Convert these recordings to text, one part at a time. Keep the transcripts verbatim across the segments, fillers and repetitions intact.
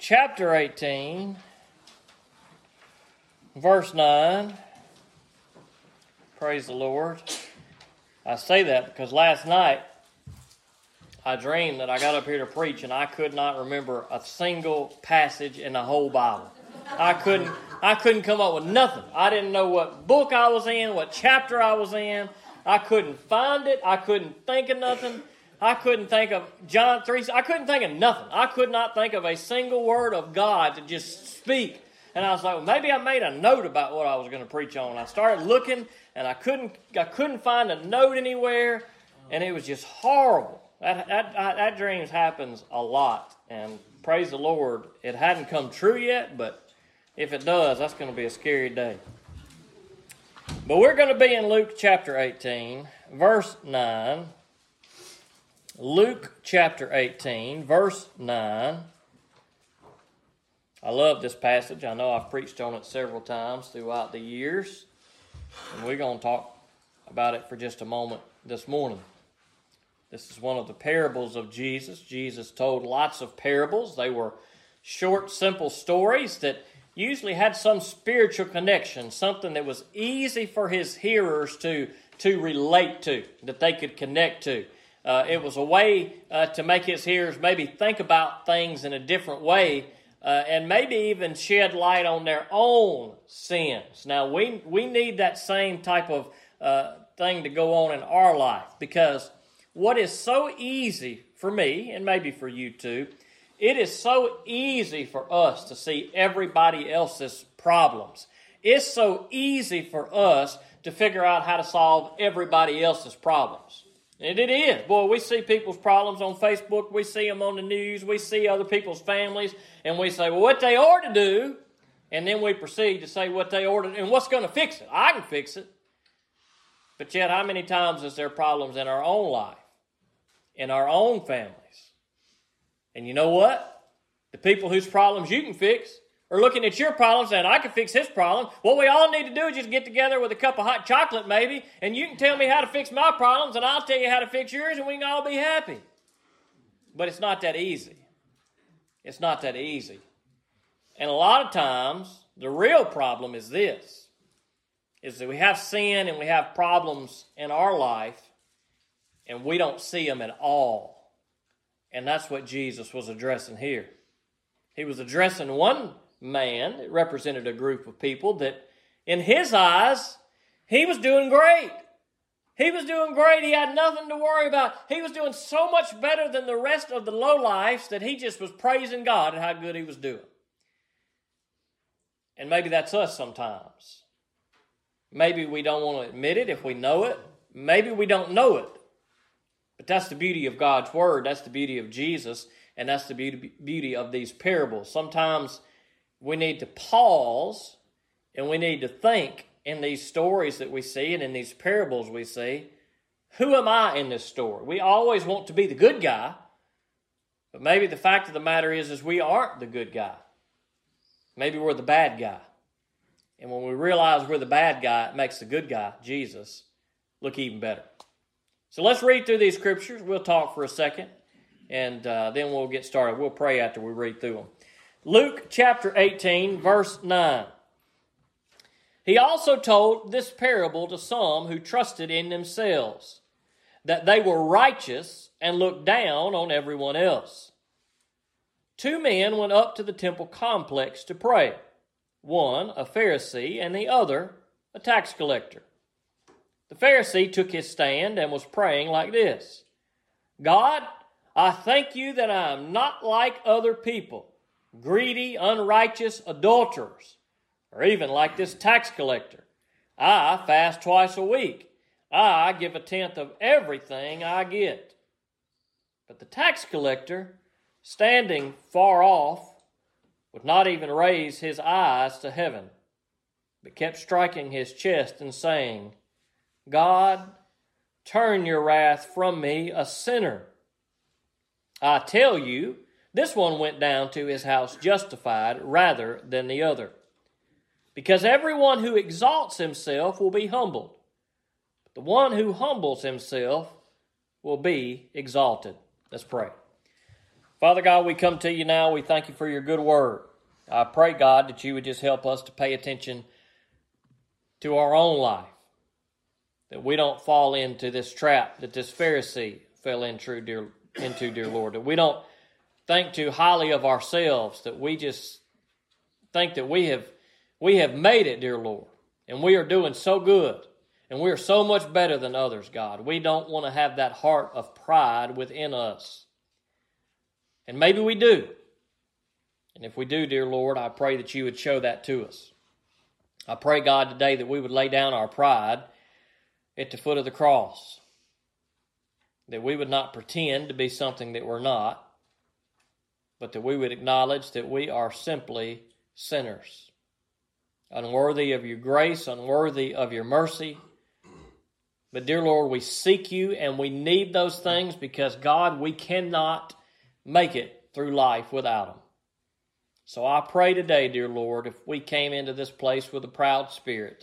chapter eighteen, verse nine. Praise the Lord. I say that because last night I dreamed that I got up here to preach and I could not remember a single passage in the whole Bible. I couldn't I couldn't come up with nothing. I didn't know what book I was in, what chapter I was in. I couldn't find it. I couldn't think of nothing. I couldn't think of John three. I couldn't think of nothing. I could not think of a single word of God to just speak. And I was like, well, maybe I made a note about what I was going to preach on. I started looking, and I couldn't I couldn't find a note anywhere, and it was just horrible. That, that, that dreams happens a lot, and praise the Lord, it hadn't come true yet, but if it does, that's going to be a scary day. But we're going to be in Luke chapter eighteen, verse nine. Luke chapter eighteen, verse nine. I love this passage. I know I've preached on it several times throughout the years, and we're going to talk about it for just a moment this morning. This is one of the parables of Jesus. Jesus told lots of parables. They were short, simple stories that usually had some spiritual connection, something that was easy for his hearers to, to relate to, that they could connect to. Uh, it was a way uh, to make his hearers maybe think about things in a different way uh, and maybe even shed light on their own sins. Now, we, we need that same type of uh, thing to go on in our life, because what is so easy for me, and maybe for you too, it is so easy for us to see everybody else's problems. It's so easy for us to figure out how to solve everybody else's problems. And it is. Boy, we see people's problems on Facebook. We see them on the news. We see other people's families. And we say, well, what they ought to do. And then we proceed to say what they ought to do. And what's going to fix it? I can fix it. But yet, how many times is there problems in our own life? In our own families? And you know what? The people whose problems you can fix are looking at your problems saying, I can fix his problem. What we all need to do is just get together with a cup of hot chocolate maybe, and you can tell me how to fix my problems, and I'll tell you how to fix yours, and we can all be happy. But it's not that easy. It's not that easy. And a lot of times, the real problem is this, is that we have sin and we have problems in our life, and we don't see them at all. And that's what Jesus was addressing here. He was addressing one man that represented a group of people that, in his eyes, he was doing great. He was doing great. He had nothing to worry about. He was doing so much better than the rest of the lowlifes that he just was praising God at how good he was doing. And maybe that's us sometimes. Maybe we don't want to admit it if we know it. Maybe we don't know it. But that's the beauty of God's Word. That's the beauty of Jesus. And that's the beauty, beauty of these parables. Sometimes we need to pause and we need to think in these stories that we see and in these parables we see, who am I in this story? We always want to be the good guy, but maybe the fact of the matter is, is we aren't the good guy. Maybe we're the bad guy. And when we realize we're the bad guy, it makes the good guy, Jesus, look even better. So let's read through these scriptures. We'll talk for a second, and uh, then we'll get started. We'll pray after we read through them. Luke chapter eighteen, verse nine. He also told this parable to some who trusted in themselves, that they were righteous and looked down on everyone else. Two men went up to the temple complex to pray, one a Pharisee and the other a tax collector. The Pharisee took his stand and was praying like this: God, I thank you that I am not like other people, greedy, unrighteous adulterers, or even like this tax collector. I fast twice a week. I give a tenth of everything I get. But the tax collector, standing far off, would not even raise his eyes to heaven, but kept striking his chest and saying, God, turn your wrath from me, a sinner. I tell you, this one went down to his house justified rather than the other. Because everyone who exalts himself will be humbled, but the one who humbles himself will be exalted. Let's pray. Father God, we come to you now. We thank you for your good word. I pray, God, that you would just help us to pay attention to our own life, that we don't fall into this trap that this Pharisee fell into, dear, into, dear Lord, that we don't think too highly of ourselves, that we just think that we have we have made it, dear Lord, and we are doing so good, and we are so much better than others, God. We don't want to have that heart of pride within us. And maybe we do. And if we do, dear Lord, I pray that you would show that to us. I pray, God, today that we would lay down our pride at the foot of the cross, that we would not pretend to be something that we're not, but that we would acknowledge that we are simply sinners, unworthy of your grace, unworthy of your mercy. But, dear Lord, we seek you and we need those things because, God, we cannot make it through life without them. So I pray today, dear Lord, if we came into this place with a proud spirit,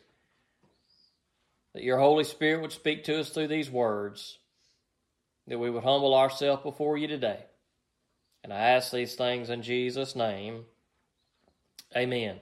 that your Holy Spirit would speak to us through these words, that we would humble ourselves before you today. And I ask these things in Jesus' name. Amen.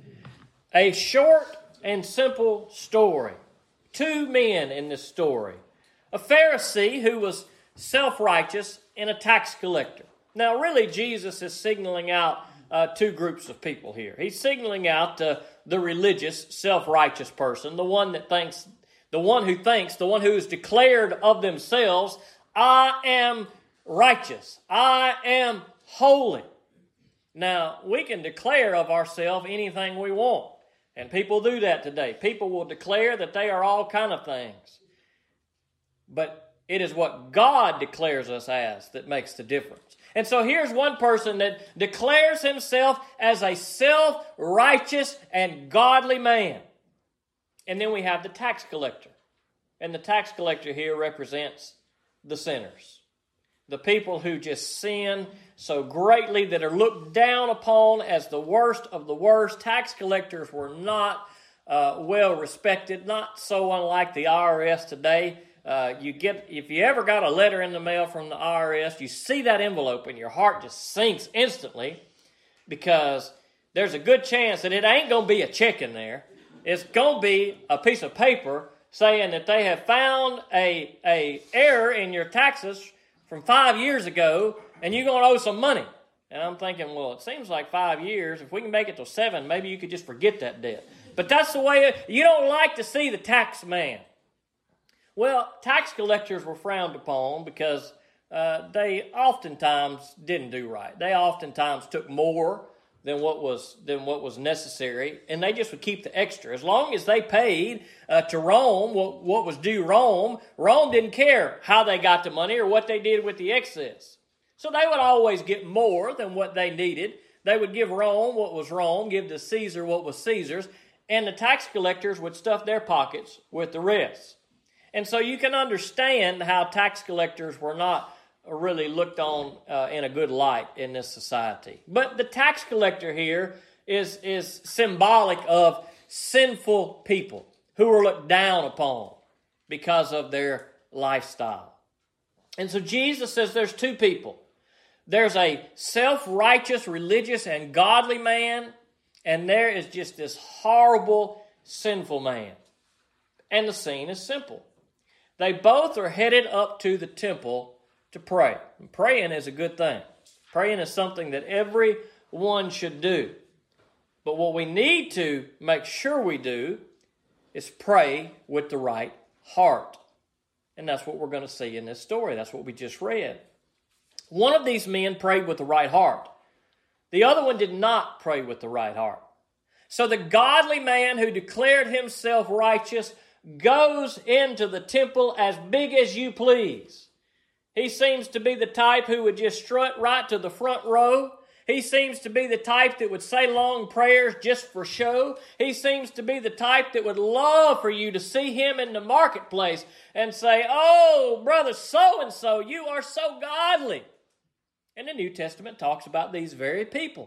A short and simple story. Two men in this story. A Pharisee who was self-righteous and a tax collector. Now, really, Jesus is signaling out uh, two groups of people here. He's signaling out uh, the religious, self-righteous person, the one that thinks, the one who thinks, the one who is declared of themselves, I am righteous. I am holy. Now, we can declare of ourselves anything we want, and people do that today. People will declare that they are all kind of things. But it is what God declares us as that makes the difference. And so here's one person that declares himself as a self-righteous and godly man. And then we have the tax collector. And the tax collector here represents the sinners. The people who just sin so greatly that are looked down upon as the worst of the worst. Tax collectors were not uh, well respected, not so unlike the I R S today. Uh, you get if you ever got a letter in the mail from the I R S, you see that envelope and your heart just sinks instantly because there's a good chance that it ain't going to be a check in there. It's going to be a piece of paper saying that they have found a, a error in your taxes from five years ago and you're going to owe some money. And I'm thinking, well, it seems like five years. If we can make it to seven, maybe you could just forget that debt. But that's the way, it, you don't like to see the tax man. Well, tax collectors were frowned upon because uh, they oftentimes didn't do right. They oftentimes took more than what was than what was necessary, and they just would keep the extra. As long as they paid uh, to Rome what, what was due Rome, Rome didn't care how they got the money or what they did with the excess. So they would always get more than what they needed. They would give Rome what was Rome, give to Caesar what was Caesar's, and the tax collectors would stuff their pockets with the rest. And so you can understand how tax collectors were not really looked on uh, in a good light in this society. But the tax collector here is, is symbolic of sinful people who were looked down upon because of their lifestyle. And so Jesus says there's two people. There's a self-righteous, religious, and godly man, and there is just this horrible, sinful man. And the scene is simple. They both are headed up to the temple to pray. And praying is a good thing. Praying is something that everyone should do. But what we need to make sure we do is pray with the right heart. And that's what we're going to see in this story. That's what we just read. One of these men prayed with the right heart. The other one did not pray with the right heart. So the godly man who declared himself righteous goes into the temple as big as you please. He seems to be the type who would just strut right to the front row. He seems to be the type that would say long prayers just for show. He seems to be the type that would love for you to see him in the marketplace and say, oh, brother so-and-so, you are so godly. And the New Testament talks about these very people.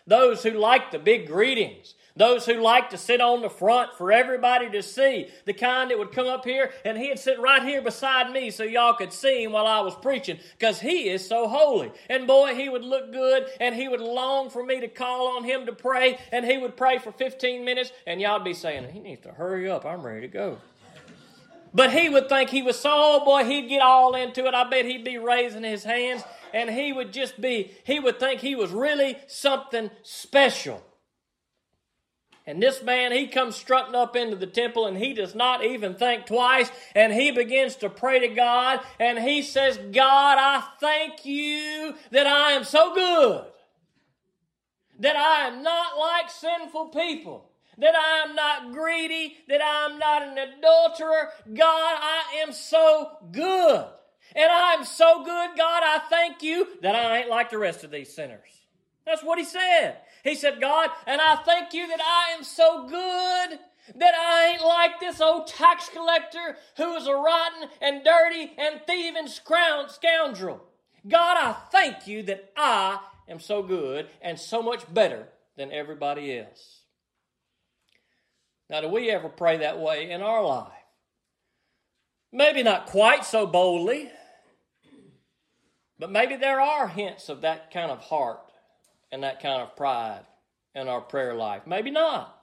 those who like the big greetings, those who like to sit on the front for everybody to see, the kind that would come up here and he'd sit right here beside me so y'all could see him while I was preaching because he is so holy. And boy, he would look good and he would long for me to call on him to pray, and he would pray for fifteen minutes and y'all would be saying, he needs to hurry up, I'm ready to go. But he would think he was so, oh boy, he'd get all into it. I bet he'd be raising his hands and he would just be, he would think he was really something special. And this man, he comes strutting up into the temple and he does not even think twice. And he begins to pray to God. And he says, God, I thank you that I am so good. That I am not like sinful people. That I am not greedy. That I am not an adulterer. God, I am so good. And I am so good, God, I thank you that I ain't like the rest of these sinners. That's what he said. He said, God, and I thank you that I am so good that I ain't like this old tax collector who is a rotten and dirty and thieving scoundrel. God, I thank you that I am so good and so much better than everybody else. Now, do we ever pray that way in our life? Maybe not quite so boldly, but maybe there are hints of that kind of heart and that kind of pride in our prayer life. Maybe not.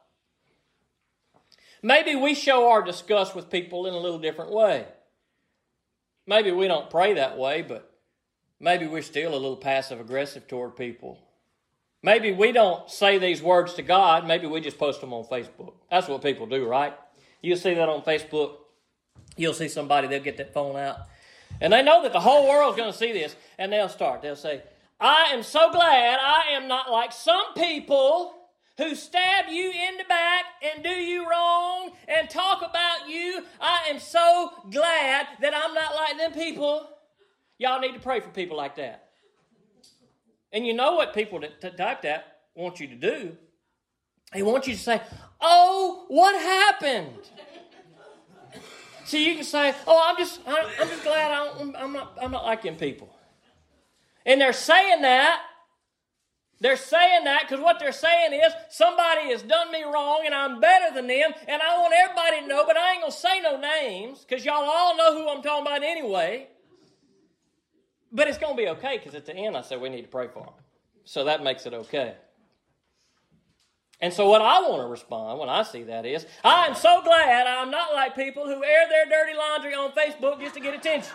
Maybe we show our disgust with people in a little different way. Maybe we don't pray that way, but maybe we're still a little passive-aggressive toward people. Maybe we don't say these words to God. Maybe we just post them on Facebook. That's what people do, right? You'll see that on Facebook. You'll see somebody, they'll get that phone out. And they know that the whole world's going to see this. And they'll start. They'll say, I am so glad I am not like some people who stab you in the back and do you wrong and talk about you. I am so glad that I'm not like them people. Y'all need to pray for people like that. And you know what people that t- type that want you to do? They want you to say, oh, what happened? See, you can say, oh, I'm just I'm just glad I don't, I'm not I'm not like them people. And they're saying that, they're saying that because what they're saying is somebody has done me wrong and I'm better than them and I want everybody to know, but I ain't going to say no names because y'all all know who I'm talking about anyway. But it's going to be okay because at the end I said we need to pray for them. So that makes it okay. And so what I want to respond when I see that is, I am so glad I'm not like people who air their dirty laundry on Facebook just to get attention.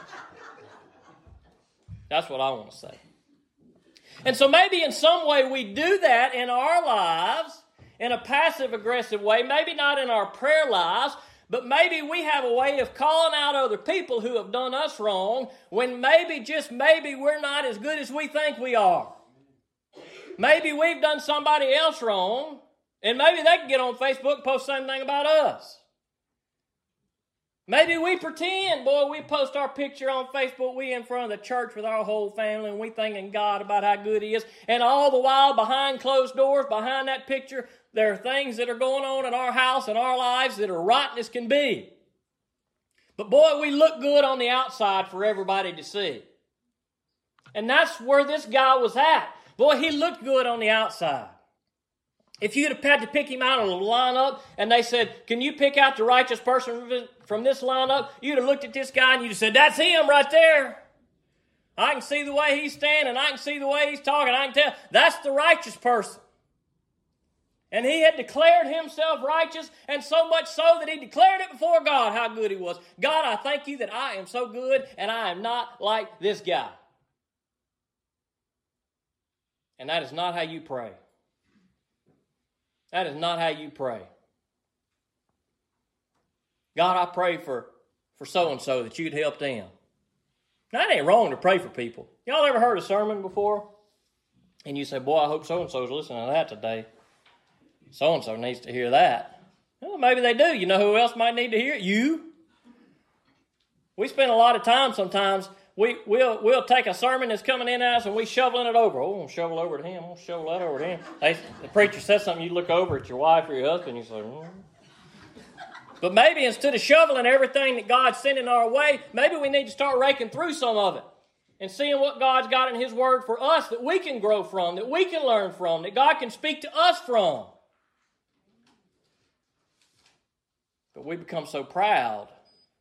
That's what I want to say. And so maybe in some way we do that in our lives in a passive-aggressive way, maybe not in our prayer lives, but maybe we have a way of calling out other people who have done us wrong when maybe, just maybe, we're not as good as we think we are. Maybe we've done somebody else wrong, and maybe they can get on Facebook and post the same thing about us. Maybe we pretend, boy, we post our picture on Facebook, we in front of the church with our whole family, and we thanking God about how good He is. And all the while, behind closed doors, behind that picture, there are things that are going on in our house and our lives that are rotten as can be. But boy, we look good on the outside for everybody to see. And that's where this guy was at. Boy, he looked good on the outside. If you'd have had to pick him out of a lineup and they said, can you pick out the righteous person from this lineup? You'd have looked at this guy and you'd have said, that's him right there. I can see the way he's standing. I can see the way he's talking. I can tell that's the righteous person. And he had declared himself righteous, and so much so that he declared it before God how good he was. God, I thank you that I am so good and I am not like this guy. And that is not how you pray. That is not how you pray. God, I pray for, for so-and-so that you'd help them. Now, it ain't wrong to pray for people. Y'all ever heard a sermon before? And you say, boy, I hope so-and-so's listening to that today. So-and-so needs to hear that. Well, maybe they do. You know who else might need to hear it? You. We spend a lot of time sometimes. We, we'll, we'll take a sermon that's coming in at us and we shoveling it over. Oh, I'm going to shovel over to him. I'm going to shovel that over to him. They, the preacher says something, you look over at your wife or your husband and you say, mm. But maybe instead of shoveling everything that God's sending our way, maybe we need to start raking through some of it. and seeing what God's got in His Word for us that we can grow from, that we can learn from, that God can speak to us from. But we become so proud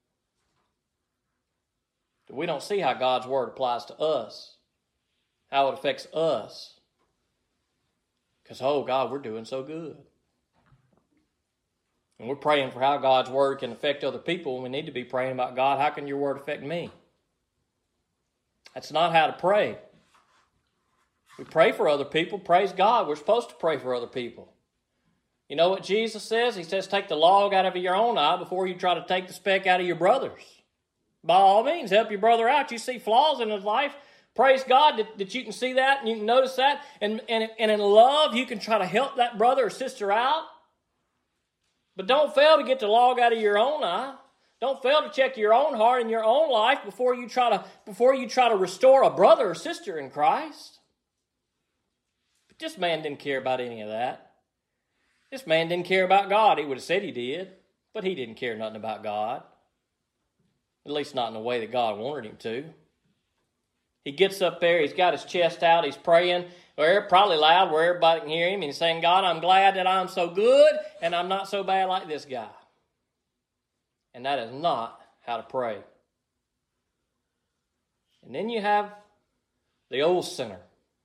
that we don't see how God's Word applies to us, how it affects us. Because, oh, God, we're doing so good. And we're praying for how God's Word can affect other people, and we need to be praying about, God, how can your Word affect me? That's not how to pray. We pray for other people. Praise God. We're supposed to pray for other people. You know what Jesus says? He says, take the log out of your own eye before you try to take the speck out of your brother's. By all means, help your brother out. You see flaws in his life. Praise God that, that you can see that and you can notice that. And, and, and in love, you can try to help that brother or sister out. But don't fail to get the log out of your own eye. Don't fail to check your own heart and your own life before you try to before you try to restore a brother or sister in Christ. But this man didn't care about any of that. This man didn't care about God. He would have said he did, but he didn't care nothing about God. At least not in the way that God wanted him to. He gets up there, he's got his chest out, he's praying, or probably loud where everybody can hear him, and he's saying, God, I'm glad that I'm so good, and I'm not so bad like this guy. And that is not how to pray. And then you have the old sinner.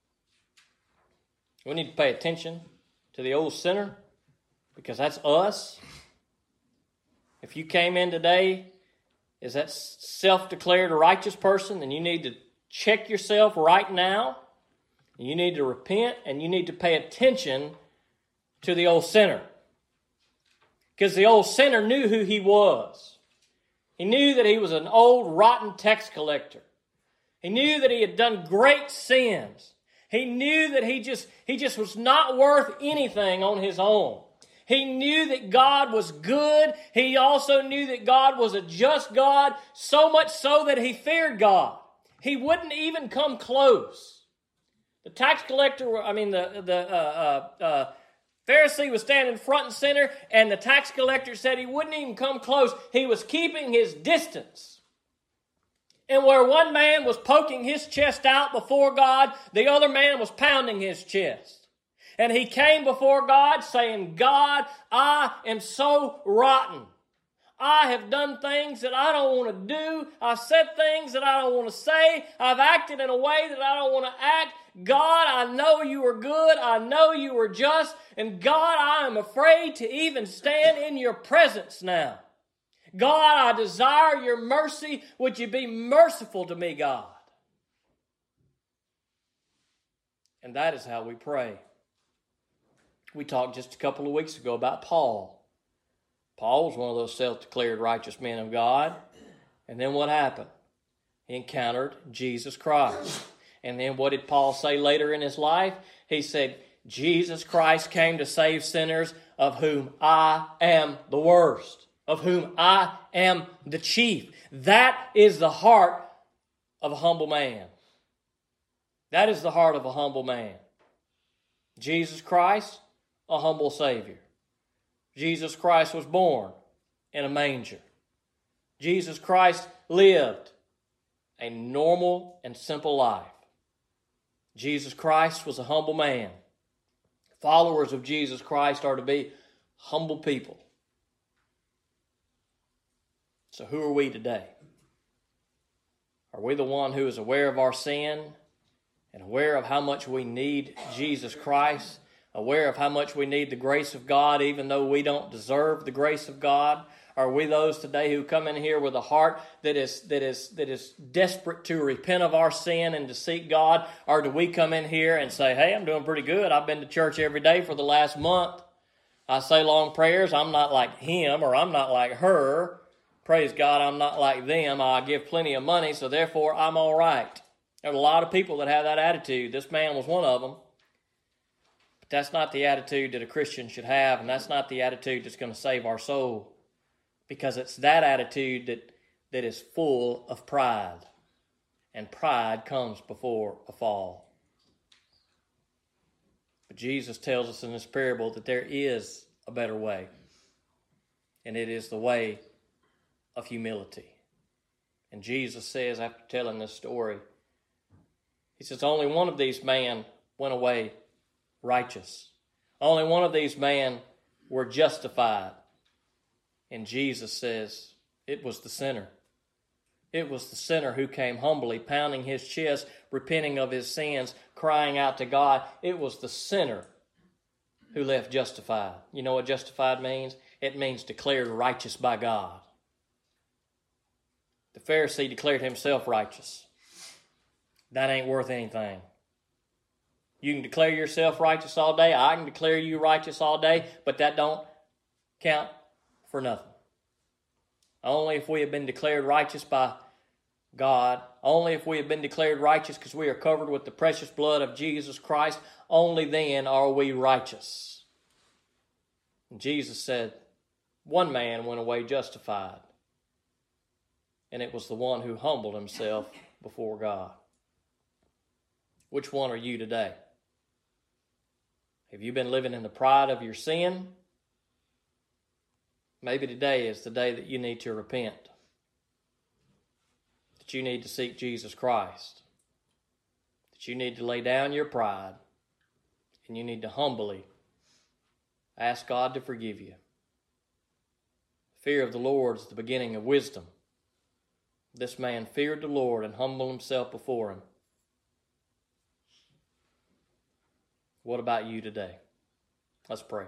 We need to pay attention to the old sinner, because that's us. If you came in today as that self-declared righteous person, then you need to check yourself right now. You need to repent, and you need to pay attention to the old sinner. Because the old sinner knew who he was. He knew that he was an old, rotten tax collector. He knew that he had done great sins. He knew that he just, he just was not worth anything on his own. He knew that God was good. He also knew that God was a just God, so much so that he feared God. He wouldn't even come close. The tax collector, I mean, the, the uh, uh, uh, Pharisee was standing front and center, and the tax collector said he wouldn't even come close. He was keeping his distance. And where one man was poking his chest out before God, the other man was pounding his chest. And he came before God saying, God, I am so rotten. I have done things that I don't want to do. I've said things that I don't want to say. I've acted in a way that I don't want to act. God, I know you are good. I know you are just. And God, I am afraid to even stand in your presence now. God, I desire your mercy. Would you be merciful to me, God? And that is how we pray. We talked just a couple of weeks ago about Paul. Paul was one of those self-declared righteous men of God. And then what happened? He encountered Jesus Christ. And then what did Paul say later in his life? He said, Jesus Christ came to save sinners, of whom I am the worst, of whom I am the chief. That is the heart of a humble man. That is the heart of a humble man. Jesus Christ, a humble Savior. Jesus Christ was born in a manger. Jesus Christ lived a normal and simple life. Jesus Christ was a humble man. Followers of Jesus Christ are to be humble people. So who are we today? Are we the one who is aware of our sin and aware of how much we need Jesus Christ? Aware of how much we need the grace of God, even though we don't deserve the grace of God? Are we those today who come in here with a heart that is that is that is desperate to repent of our sin and to seek God? Or do we come in here and say, hey, I'm doing pretty good. I've been to church every day for the last month. I say long prayers. I'm not like him, or I'm not like her. Praise God, I'm not like them. I give plenty of money, so therefore I'm all right. There are a lot of people that have that attitude. This man was one of them. But that's not the attitude that a Christian should have, and that's not the attitude that's going to save our soul. Because it's that attitude that, that is full of pride. And pride comes before a fall. But Jesus tells us in this parable that there is a better way. And it is the way of humility. And Jesus says, after telling this story, He says, only one of these men went away righteous. Only one of these men were justified. And Jesus says, it was the sinner. It was the sinner who came humbly, pounding his chest, repenting of his sins, crying out to God. It was the sinner who left justified. You know what justified means? It means declared righteous by God. The Pharisee declared himself righteous. That ain't worth anything. You can declare yourself righteous all day. I can declare you righteous all day, but that don't count for nothing. Only if we have been declared righteous by God, only if we have been declared righteous because we are covered with the precious blood of Jesus Christ, only then are we righteous. And Jesus said, one man went away justified, and it was the one who humbled himself before God. Which one are you today? Have you been living in the pride of your sin? Maybe today is the day that you need to repent. That you need to seek Jesus Christ. That you need to lay down your pride. And you need to humbly ask God to forgive you. Fear of the Lord is the beginning of wisdom. This man feared the Lord and humbled himself before him. What about you today? Let's pray.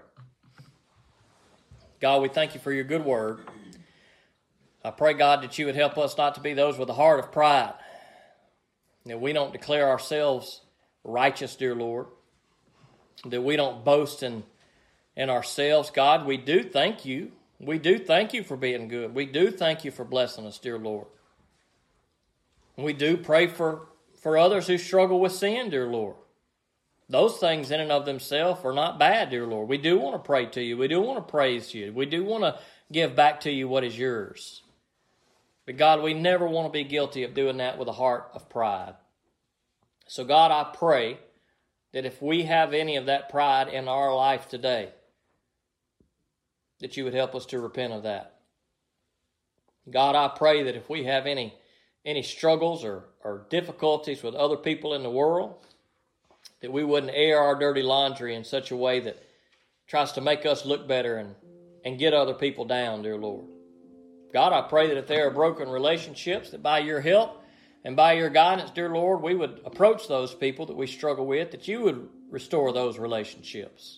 God, we thank you for your good word. I pray, God, that you would help us not to be those with a heart of pride. That we don't declare ourselves righteous, dear Lord. That we don't boast in, in ourselves. God, we do thank you. We do thank you for being good. We do thank you for blessing us, dear Lord. We do pray for, for others who struggle with sin, dear Lord. Those things in and of themselves are not bad, dear Lord. We do want to pray to you. We do want to praise you. We do want to give back to you what is yours. But God, we never want to be guilty of doing that with a heart of pride. So God, I pray that if we have any of that pride in our life today, that you would help us to repent of that. God, I pray that if we have any, any struggles or, or difficulties with other people in the world, that we wouldn't air our dirty laundry in such a way that tries to make us look better and, and get other people down, dear Lord. God, I pray that if there are broken relationships, that by your help and by your guidance, dear Lord, we would approach those people that we struggle with, that you would restore those relationships.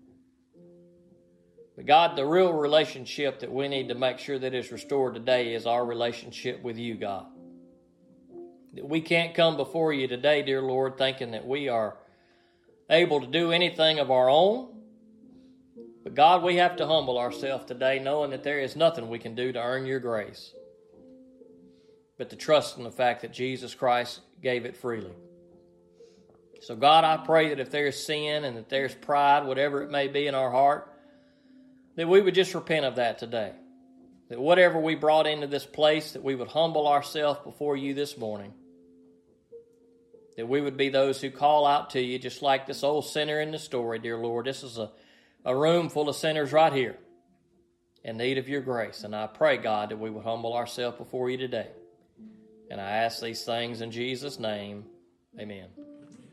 But God, the real relationship that we need to make sure that is restored today is our relationship with you, God. That we can't come before you today, dear Lord, thinking that we are able to do anything of our own. But God, we have to humble ourselves today, knowing that there is nothing we can do to earn your grace, but to trust in the fact that Jesus Christ gave it freely. So God, I pray that if there's sin and that there's pride, whatever it may be in our heart, that we would just repent of that today. That whatever we brought into this place, that we would humble ourselves before you this morning. That we would be those who call out to you, just like this old sinner in the story, dear Lord. This is a, a room full of sinners right here in need of your grace. And I pray, God, that we would humble ourselves before you today. And I ask these things in Jesus' name. Amen.